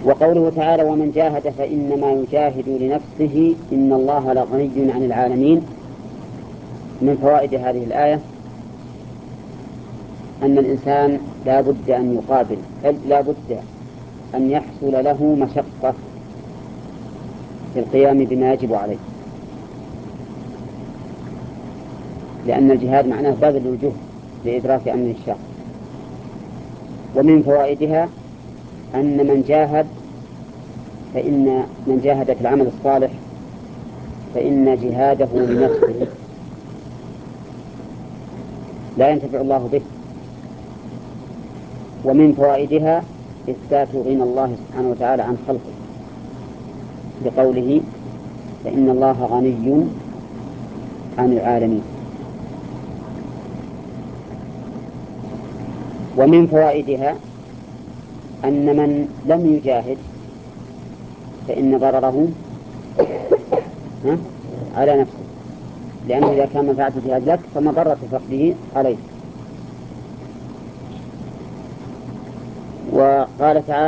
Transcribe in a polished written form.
وقوله تعالى ومن جاهد فإنما يجاهد لنفسه إن الله لغني عن العالمين. من فوائد هذه الآية أن الإنسان لا بد أن يقابل، لا بد أن يحصل له مشقة في القيام بما يجب عليه، لأن الجهاد معناه بذل الجهد لإدراك أمر الشاق. ومن فوائدها أن من جاهد في العمل الصالح فإن جهاده لنفسه لا ينتفع الله به. ومن فوائدها إثبات غنى الله سبحانه وتعالى عن خلقه بقوله فإن الله غني عن العالمين. ومن فوائدها أن من لم يجاهد فإن ضرره على نفسه، لأنه إذا كان منفعة الجهاد لك فمضرة فقده عليه. وقال تعالى